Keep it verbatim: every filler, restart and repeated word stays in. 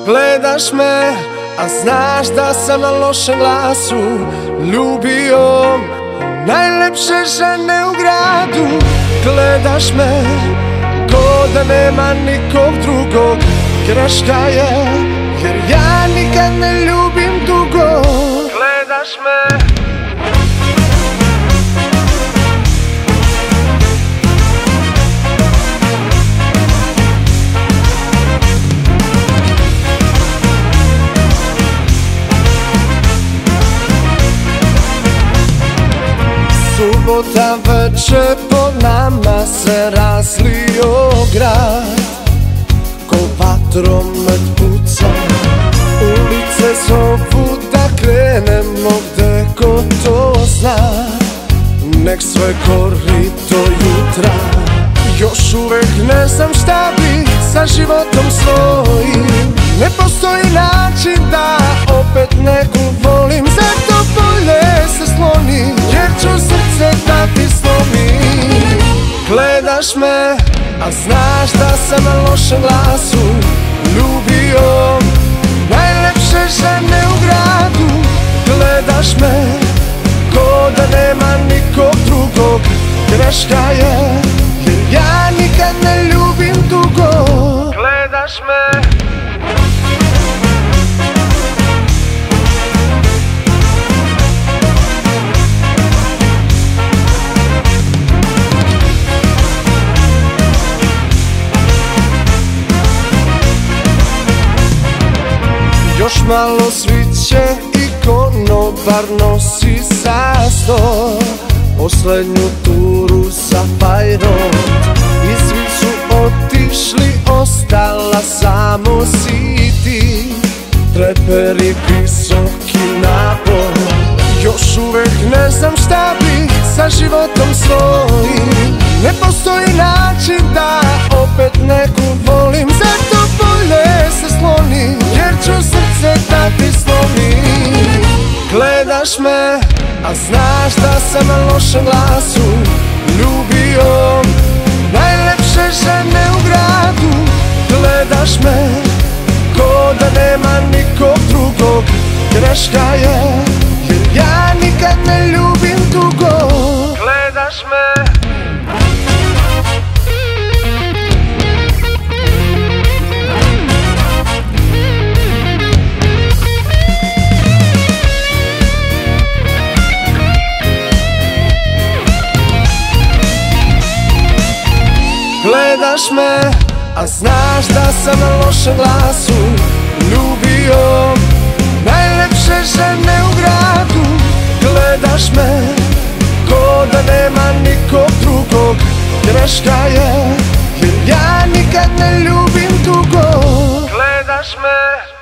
Gledaš me, a znaš da sam na lošem glasu ljubio najlepše žene u gradu. Gledaš me, ko da nema nikog drugog. Greška je, jer ja nikad ne ljubim dugo. Gledaš me, subota večer po nama se razlio grad, ko vatromet puca, ulice zovu da krenemo gde ko to zna. Nek sve gori do jutra, još uvek ne znam šta bi sa životom svojim. Ne postoji način da opet neku volim, zato bolje se sloni, jer ću srce da ti slomim. Gledaš me, a znaš da sam na lošem glasu ljubio najlepše žene u gradu. Gledaš me, ko da nema nikog drugog. Greška je, jer ja nikad ne ljubim dugo. Gledaš me, još malo sviće i konobar nosi sa sto poslednju turu sa fajrom. I svi su otišli, ostala samo si ti. Treperi, visoki napor, još uvek ne znam šta bi sa životom svojim. Ne postoji način da opet neku volim, zato bolje se sloni, jer ću srce da ti slomim. Gledaš me, a znaš da sam na lošem glasu ljubio najlepše žene u gradu. Gledaš me, ko da nema nikog drugog. Greška je, jer ja nikad ne ljubim dugo. Gledaš me, gledaš me, a znaš da sam na lošem glasu ljubio najlepše žene u gradu. Gledaš me, ko da nema nikog drugog. Greška je, jer ja nikad ne ljubim dugo. Gledaš me.